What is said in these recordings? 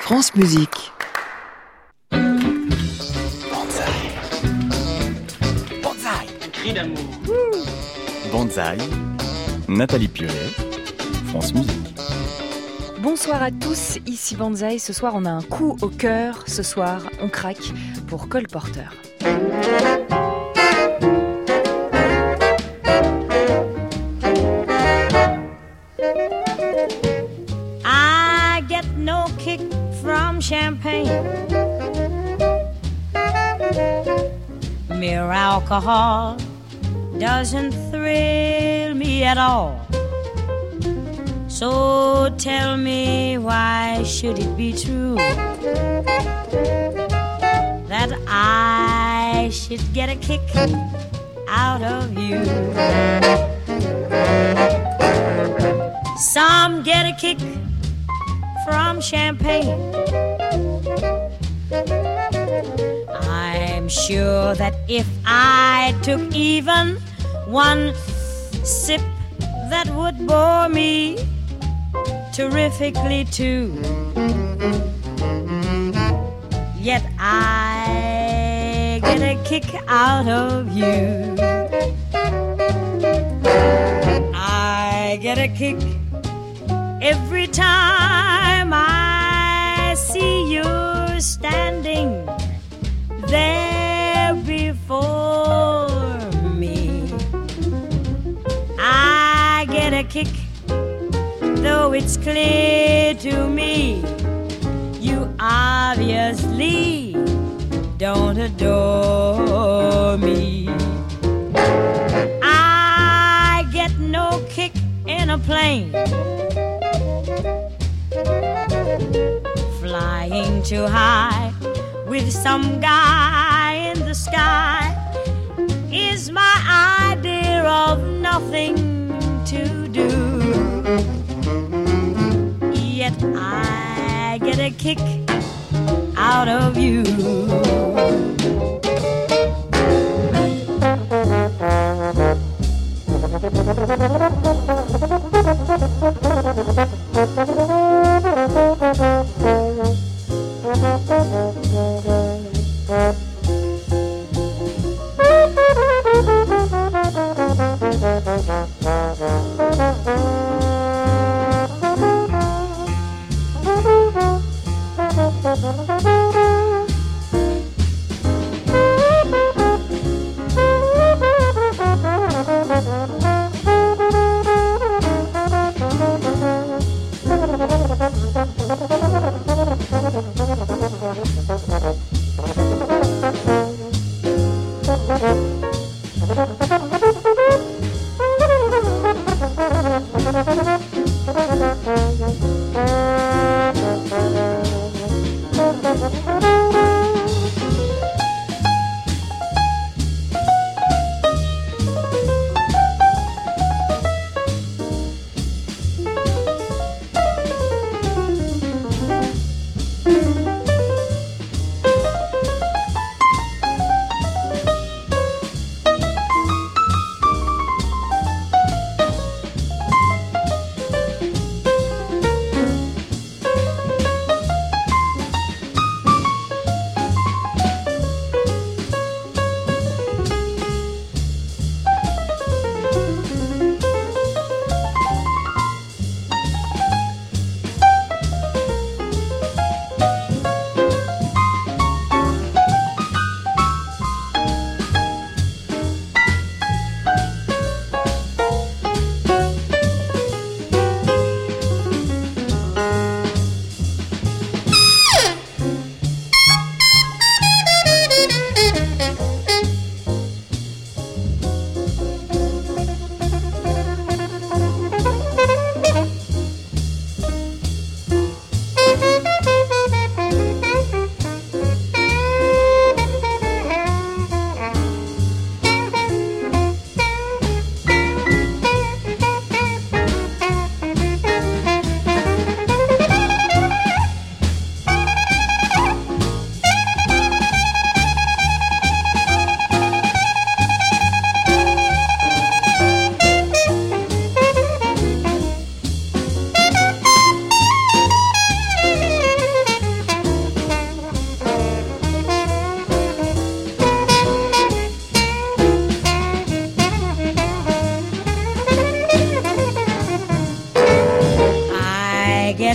France Musique. Banzai. Banzai. Cri d'amour. Banzai. Nathalie Piolet. France Musique. Bonsoir à tous, ici Banzai. Ce soir, on a un coup au cœur. Ce soir, on craque pour Cole Porter. I get no kick from champagne. Mere alcohol doesn't thrill me at all. So tell me, why should it be true that I should get a kick out of you? Some get a kick from champagne. I'm sure that if I took even one sip, that would bore me terrifically too. Yet I get a kick out of you. I get a kick every time I see you standing there before me. I get a kick, though it's clear to me you obviously don't adore me. I get no kick in a plane, flying too high with some guy in the sky is my idea of nothing to do. Yet I get a kick out of you.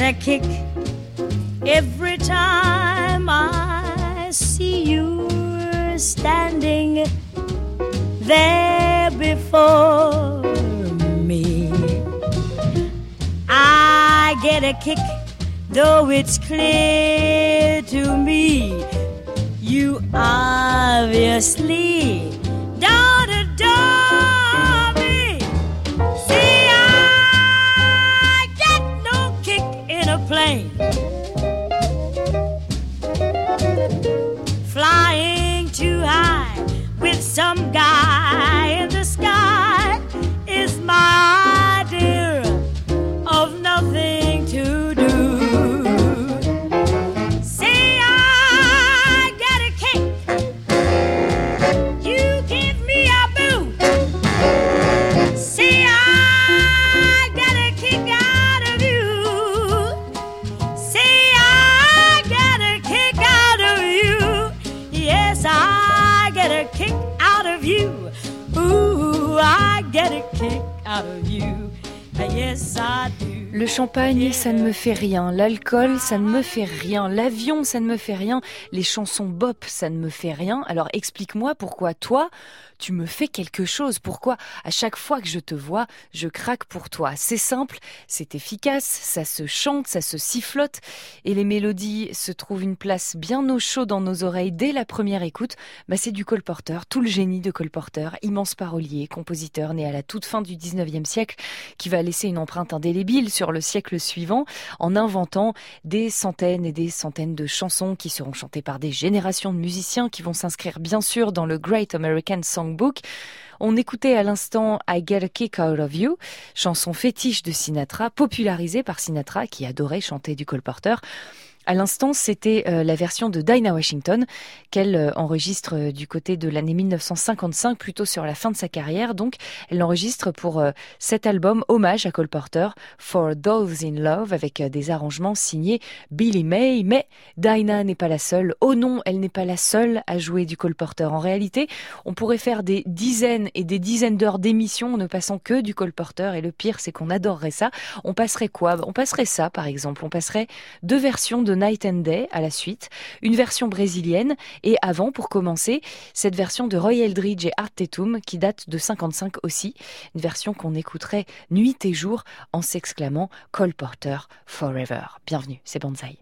a kick every time I see you standing there before me. I get a kick, though it's clear to me you obviously don't adore me. See, I get no kick in a plane, flying too high with some guy in the sky is my idea of nothing to do. See, I get a kick, you give me a boo. See, I get a kick out of you. See, I get a kick out of you. Yes, I get a kick out of you. Ooh, I get a kick out of you. Yes, I do. Le champagne, ça ne me fait rien. L'alcool, ça ne me fait rien. L'avion, ça ne me fait rien. Les chansons bop, ça ne me fait rien. Alors explique-moi pourquoi toi, tu me fais quelque chose. Pourquoi à chaque fois que je te vois, je craque pour toi. C'est simple, c'est efficace, ça se chante, ça se sifflote. Et les mélodies se trouvent une place bien au chaud dans nos oreilles dès la première écoute. C'est du Cole Porter, tout le génie de Cole Porter, immense parolier, compositeur né à la toute fin du 19e siècle, qui va laisser une empreinte indélébile sur le siècle suivant en inventant des centaines et des centaines de chansons qui seront chantées par des générations de musiciens qui vont s'inscrire bien sûr dans le Great American Songbook. On écoutait à l'instant I Get a Kick Out of You, chanson fétiche de Sinatra, popularisée par Sinatra qui adorait chanter du Cole Porter. À l'instant, c'était la version de Dinah Washington qu'elle enregistre du côté de l'année 1955, plutôt sur la fin de sa carrière. Donc, elle l'enregistre pour cet album hommage à Cole Porter, For Those in Love, avec des arrangements signés Billy May. Mais Dinah n'est pas la seule. Oh non, elle n'est pas la seule à jouer du Cole Porter. En réalité, on pourrait faire des dizaines et des dizaines d'heures d'émissions en ne passant que du Cole Porter. Et le pire, c'est qu'on adorerait ça. On passerait quoi ? On passerait ça, par exemple. On passerait 2 versions de Night and Day à la suite, une version brésilienne et avant, pour commencer, cette version de Roy Eldridge et Art Tatum qui date de 55 aussi, une version qu'on écouterait nuit et jour en s'exclamant Cole Porter Forever. Bienvenue, c'est Banzai.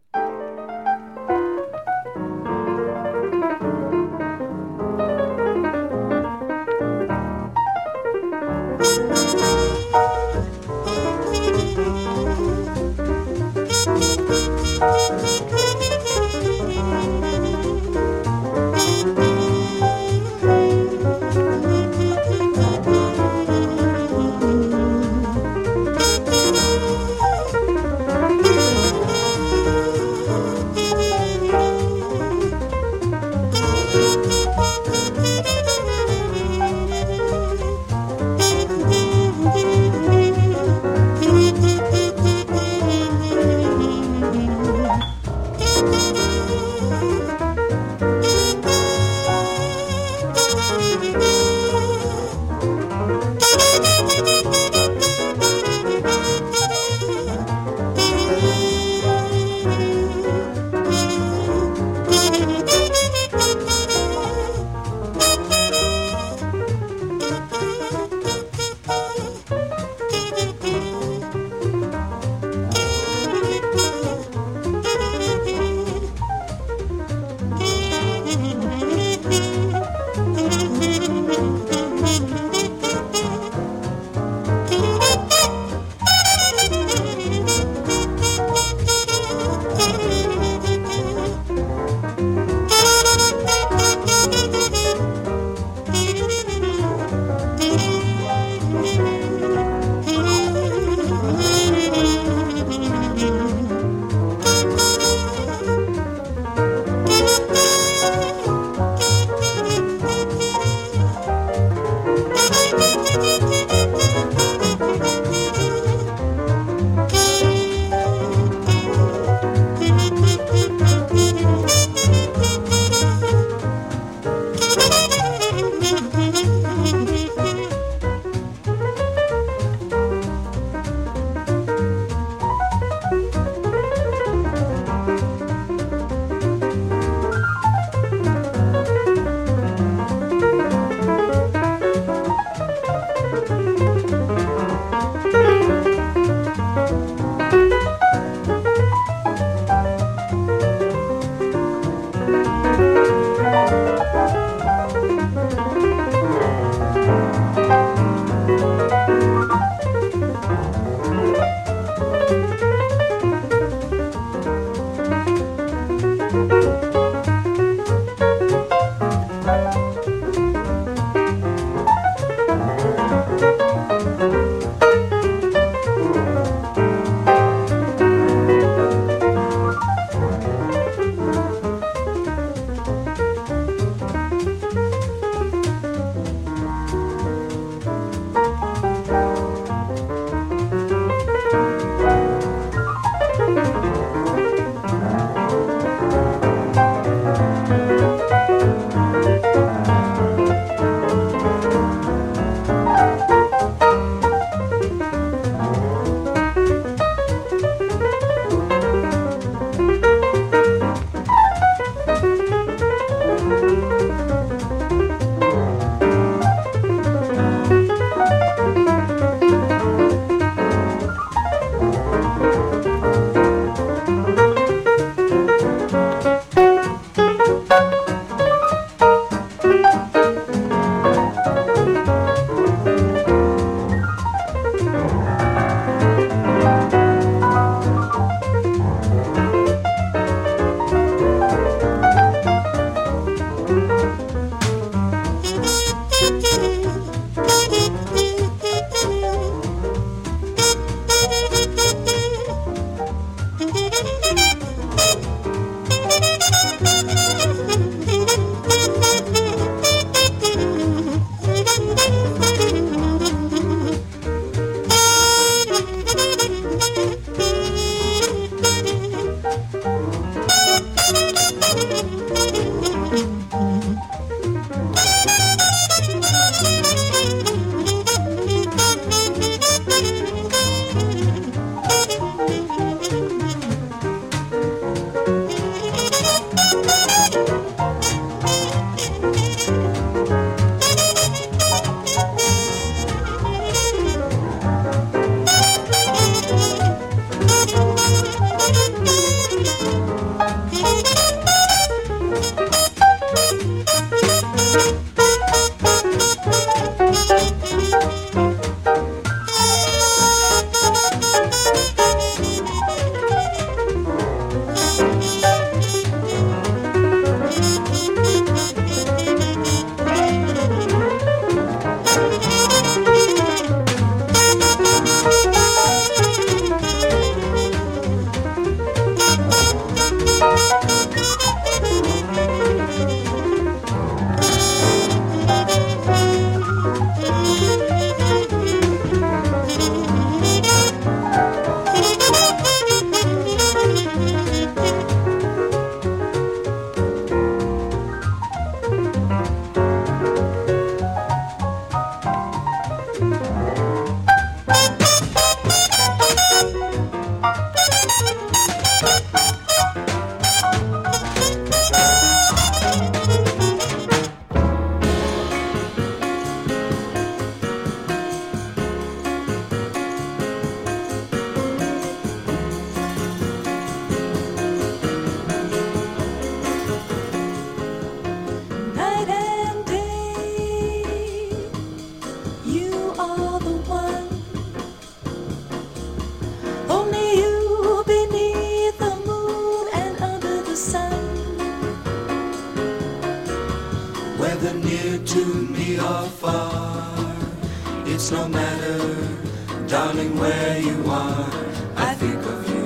no matter, darling, where you are, I think of you.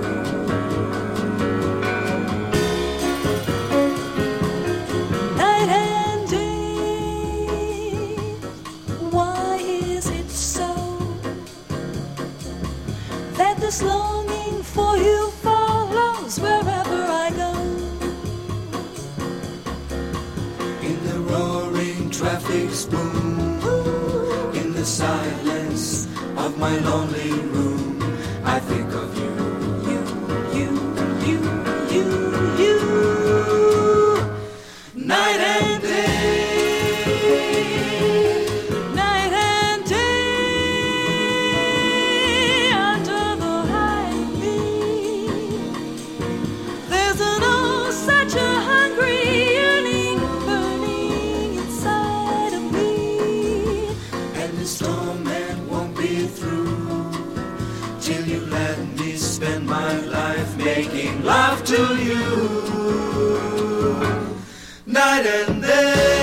Night and day, why is it so that this longing for you follows wherever I go? In the roaring traffic's boom, in the silence of my lonely room, I think of you. You. Night and day, Night and day, under the high beam, there's an oh such a hungry yearning burning inside of me. and the storm man won't be through making love to you night and day.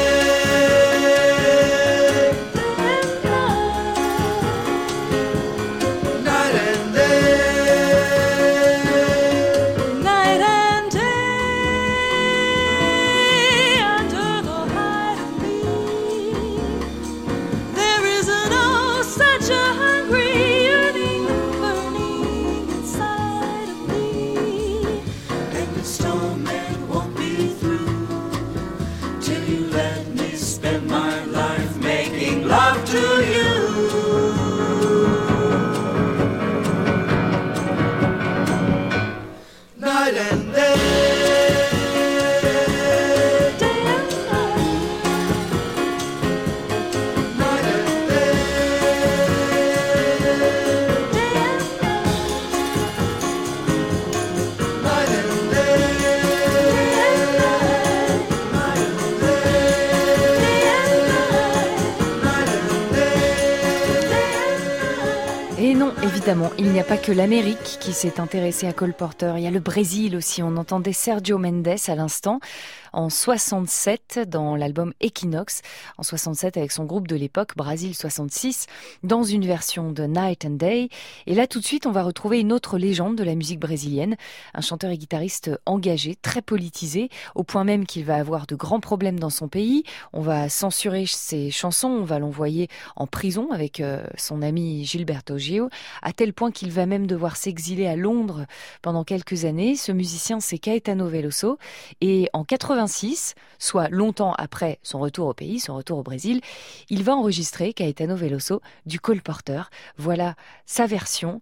Évidemment, il n'y a pas que l'Amérique qui s'est intéressée à Cole Porter, il y a le Brésil aussi. On entendait Sergio Mendes à l'instant, en 67, dans l'album Equinox, en 67 avec son groupe de l'époque, Brasil 66, dans une version de Night and Day. Et là, tout de suite, on va retrouver une autre légende de la musique brésilienne, un chanteur et guitariste engagé, très politisé, au point même qu'il va avoir de grands problèmes dans son pays. On va censurer ses chansons, on va l'envoyer en prison avec son ami Gilberto Gil, à tel point qu'il va même devoir s'exiler à Londres pendant quelques années. Ce musicien, c'est Caetano Veloso, et en 86, soit longtemps après son retour au pays, son retour au Brésil, il va enregistrer, Caetano Veloso, du Cole Porter. Voilà sa version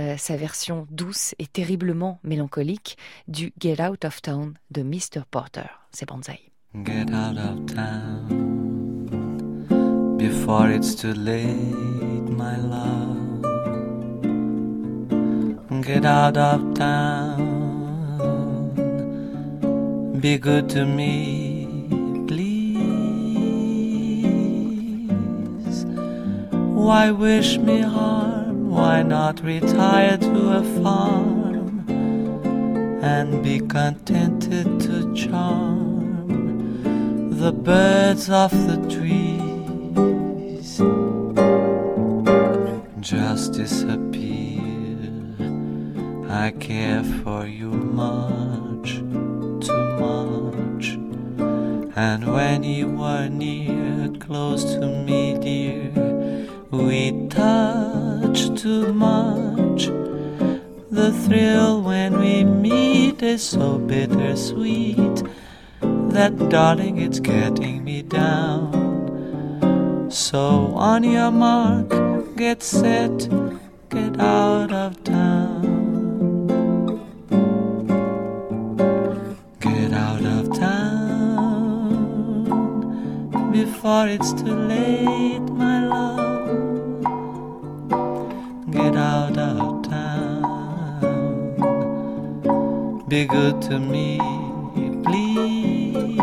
douce et terriblement mélancolique du Get Out of Town de Mr. Porter. C'est Banzai. Get out of town before it's too late, my love. Get out of town, be good to me, please. Why wish me harm? Why not retire to a farm and be contented to charm the birds of the trees? Just disappear. I care for you much, too much. And when you were near, close to me, dear, we touch too much. The thrill when we meet is so bittersweet that, darling, it's getting me down. So on your mark, get set, get out of town. Before it's too late, my love. Get out of town. Be good to me, please.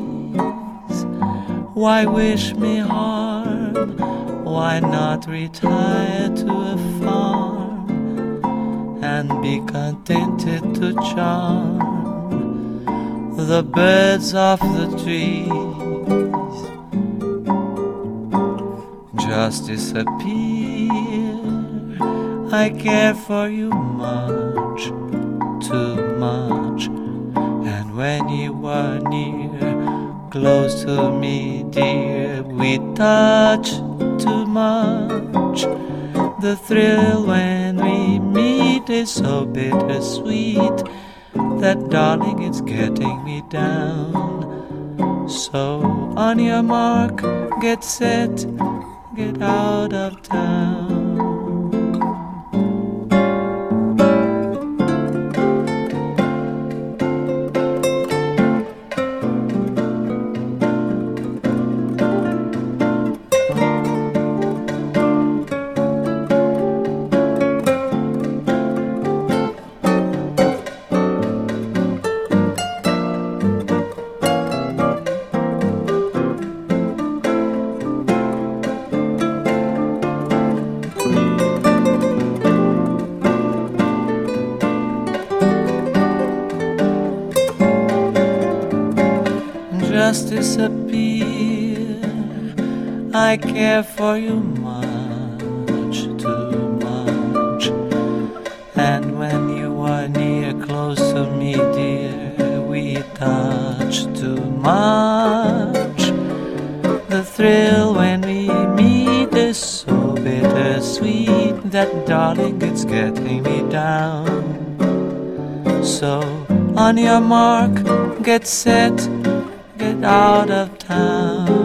Why wish me harm? Why not retire to a farm and be contented to charm the birds of the trees? Just disappear. I care for you much, too much. And when you are near, close to me, dear, we touch too much. The thrill when we meet is so bittersweet that, darling, it's getting me down. So on your mark, get set, get out of town. just disappear. I care for you much, too much. And when you are near, close to me, dear, we touch too much. The thrill when we meet is so bittersweet that, darling, it's getting me down. So, on your mark, get set, get out of town.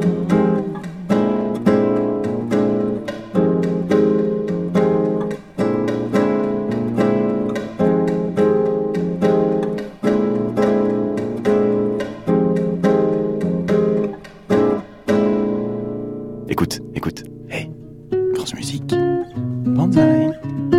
Écoute, hey, France Musique, Banzai.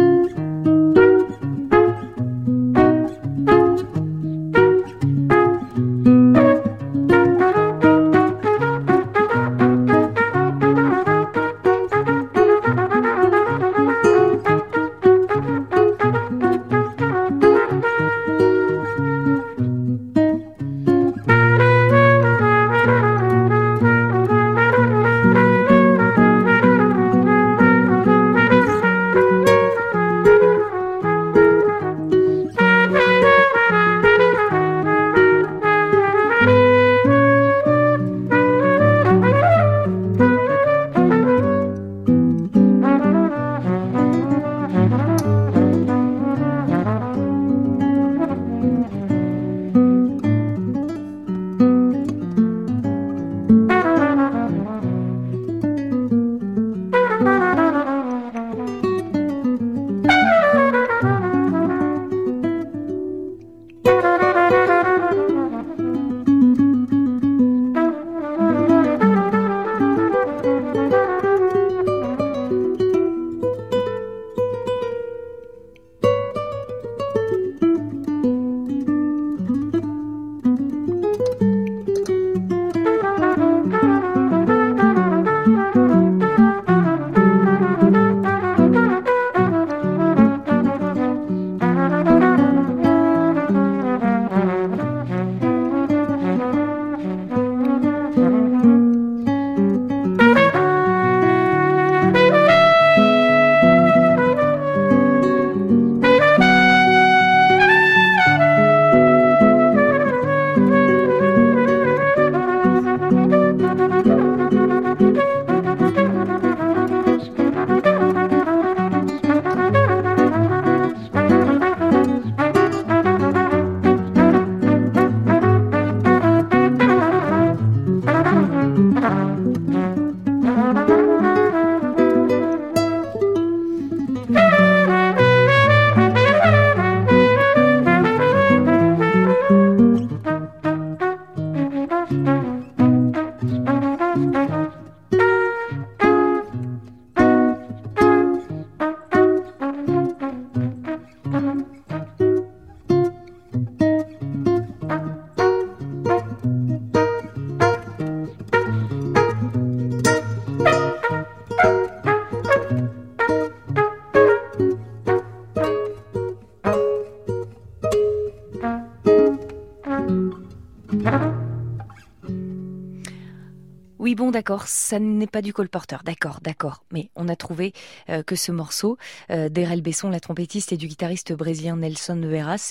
Oui, bon, d'accord, ça n'est pas du Cole Porter, d'accord. Mais on a trouvé que ce morceau d'Erel Besson, la trompettiste, et du guitariste brésilien Nelson Veras,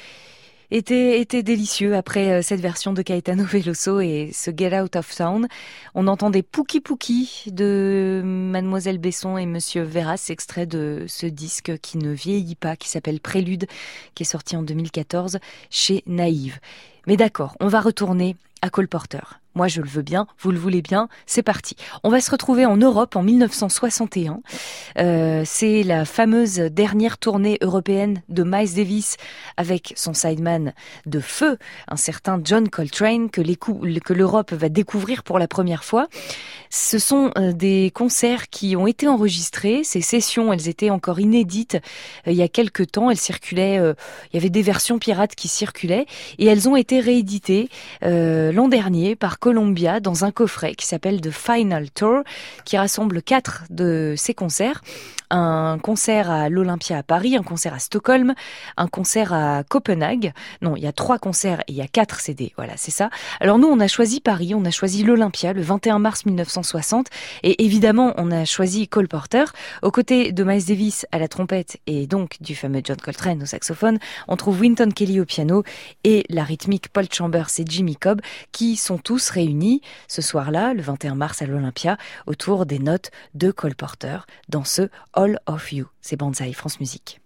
était délicieux. Après cette version de Caetano Veloso et ce Get Out of Town, on entendait Pouki Pouki de Mademoiselle Besson et Monsieur Veras, extrait de ce disque qui ne vieillit pas, qui s'appelle Prélude, qui est sorti en 2014 chez Naïve. Mais d'accord, on va retourner à Cole Porter. Moi, je le veux bien, vous le voulez bien, c'est parti. On va se retrouver en Europe en 1961. C'est la fameuse dernière tournée européenne de Miles Davis avec son sideman de feu, un certain John Coltrane, que l'Europe va découvrir pour la première fois. Ce sont des concerts qui ont été enregistrés. Ces sessions, elles étaient encore inédites il y a quelques temps. Elles circulaient, il y avait des versions pirates qui circulaient et elles ont été rééditées l'an dernier par Columbia dans un coffret qui s'appelle The Final Tour, qui rassemble 4 de ses concerts. Un concert à l'Olympia à Paris, un concert à Stockholm, un concert à Copenhague. Non, il y a 3 concerts et il y a 4 CD. Voilà, c'est ça. Alors nous, on a choisi Paris, on a choisi l'Olympia le 21 mars 1960. Et évidemment, on a choisi Cole Porter. Aux côtés de Miles Davis à la trompette et donc du fameux John Coltrane au saxophone, on trouve Wynton Kelly au piano et la rythmique Paul Chambers et Jimmy Cobb qui sont tous réunis ce soir-là, le 21 mars à l'Olympia, autour des notes de Cole Porter dans ce All of You. C'est Banzai France Musique.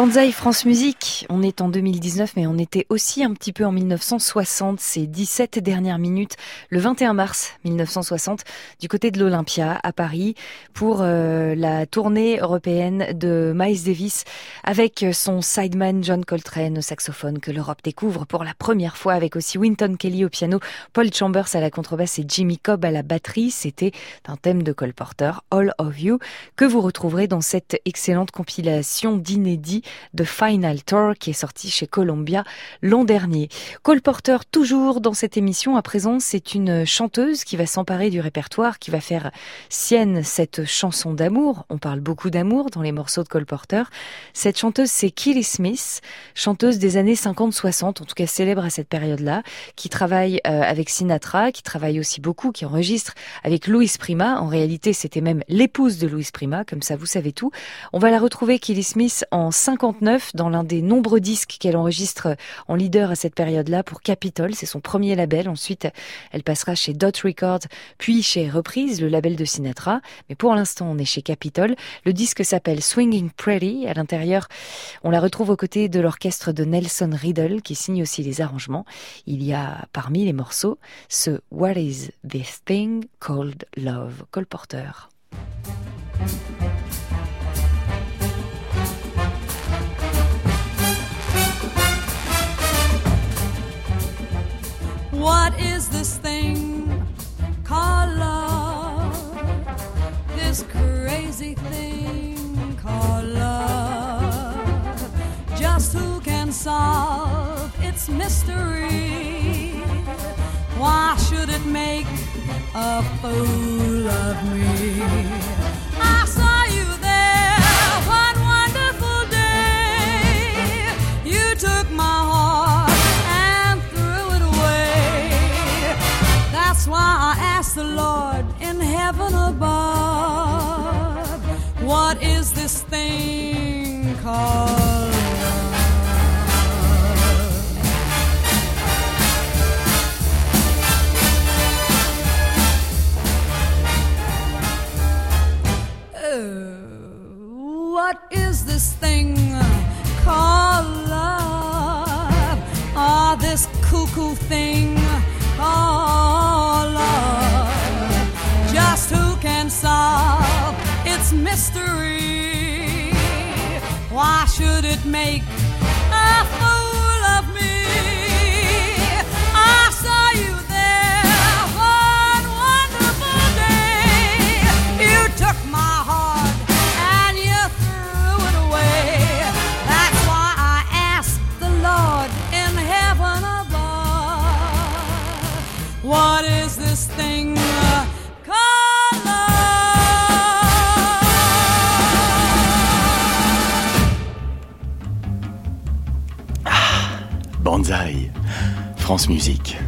Banzai France Musique, on est en 2019 mais on était aussi un petit peu en 1960, ces 17 dernières minutes, le 21 mars 1960, du côté de l'Olympia à Paris pour la tournée européenne de Miles Davis avec son sideman John Coltrane au saxophone que l'Europe découvre pour la première fois avec aussi Wynton Kelly au piano, Paul Chambers à la contrebasse et Jimmy Cobb à la batterie. C'était un thème de Cole Porter, All of You, que vous retrouverez dans cette excellente compilation d'inédits de Final Tour qui est sortie chez Columbia l'an dernier. Cole Porter, toujours dans cette émission, à présent, c'est une chanteuse qui va s'emparer du répertoire, qui va faire sienne cette chanson d'amour. On parle beaucoup d'amour dans les morceaux de Cole Porter. Cette chanteuse, c'est Kelly Smith, chanteuse des années 50-60, en tout cas célèbre à cette période-là, qui travaille avec Sinatra, qui travaille aussi beaucoup, qui enregistre avec Louis Prima. En réalité, c'était même l'épouse de Louis Prima, comme ça vous savez tout. On va la retrouver, Kelly Smith, en 59 dans l'un des nombreux disques qu'elle enregistre en leader à cette période-là pour Capitol, c'est son premier label. Ensuite, elle passera chez Dot Records, puis chez Reprise, le label de Sinatra. Mais pour l'instant, on est chez Capitol. Le disque s'appelle Swinging Pretty. À l'intérieur, on la retrouve aux côtés de l'orchestre de Nelson Riddle qui signe aussi les arrangements. Il y a parmi les morceaux ce What is this thing called love? Cole Porter. What is this thing called love? This crazy thing called love. Just who can solve its mystery? Why should it make a fool of me? I saw you there one wonderful day. You took my heart and threw it away. That's why I asked the Lord in heaven above, what is this thing called love? What is this thing called love? Oh, this cuckoo thing called love. Just who can solve its mystery? Why should it make a fool of me? I saw you there one wonderful day. You took my heart and you threw it away. That's why I asked the Lord in heaven above, what is this thing called love? Banzai, France Musique.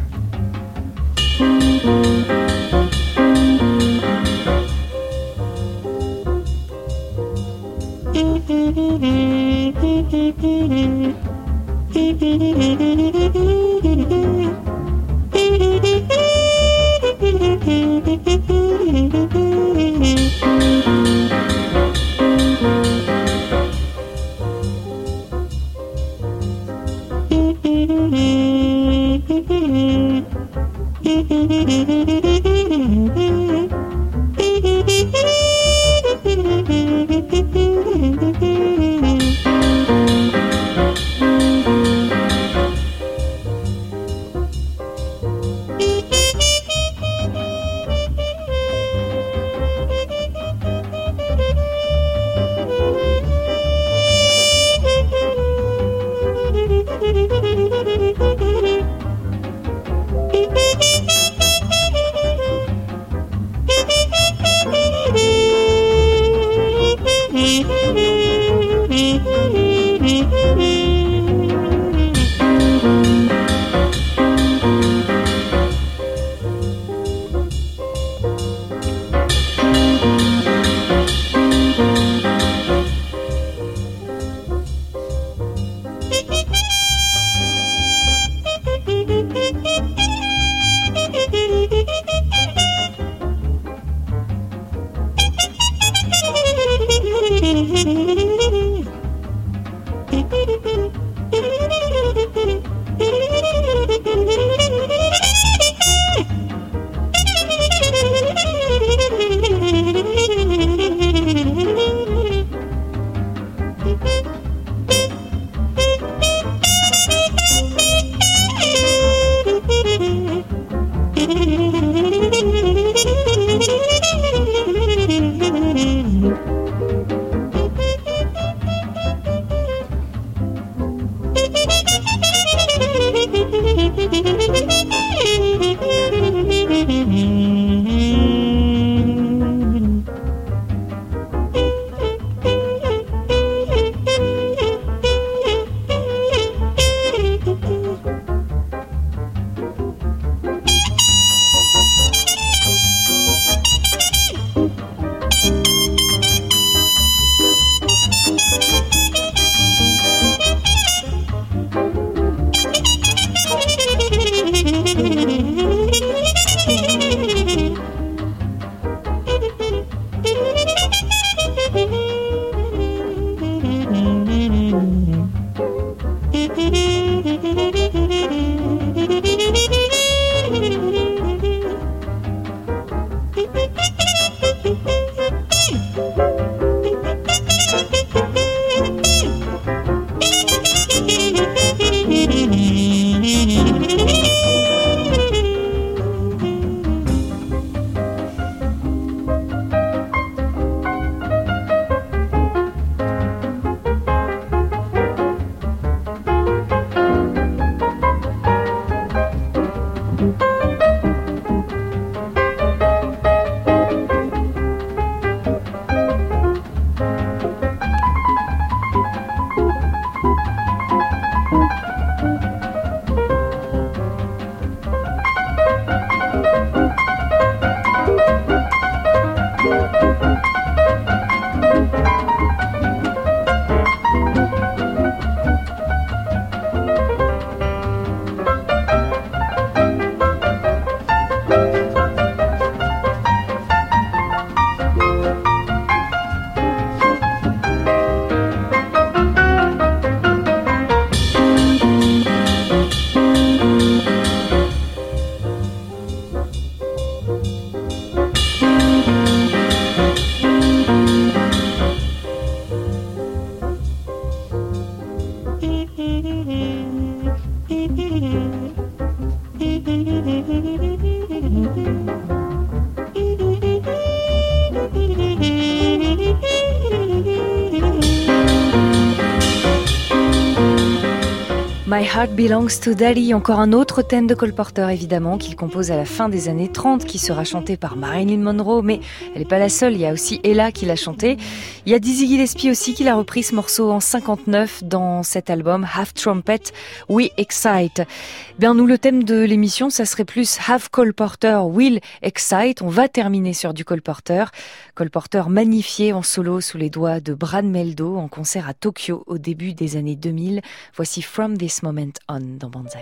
My Heart Belongs to Daddy, encore un autre thème de Cole Porter évidemment, qu'il compose à la fin des années 30, qui sera chanté par Marilyn Monroe, mais elle n'est pas la seule, il y a aussi Ella qui l'a chanté. Il y a Dizzy Gillespie aussi qui l'a repris ce morceau en 59 dans cet album Half Trumpet, We Excite. Bien nous, le thème de l'émission, ça serait plus Have Cole Porter Will Excite. On va terminer sur du Cole Porter. Cole Porter magnifié en solo sous les doigts de Brad Mehldau en concert à Tokyo au début des années 2000. Voici From This Moment On dans Banzai.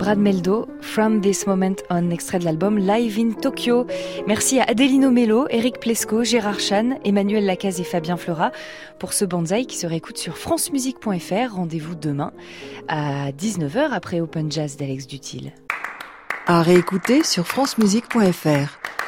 Brad Meldo, From This Moment On, extrait de l'album Live in Tokyo. Merci à Adelino Mello, Eric Plesco, Gérard Chan, Emmanuel Lacaze et Fabien Fleurat pour ce Banzai qui se réécoute sur francemusique.fr. Rendez-vous demain à 19h après Open Jazz d'Alex Dutil. À réécouter sur francemusique.fr.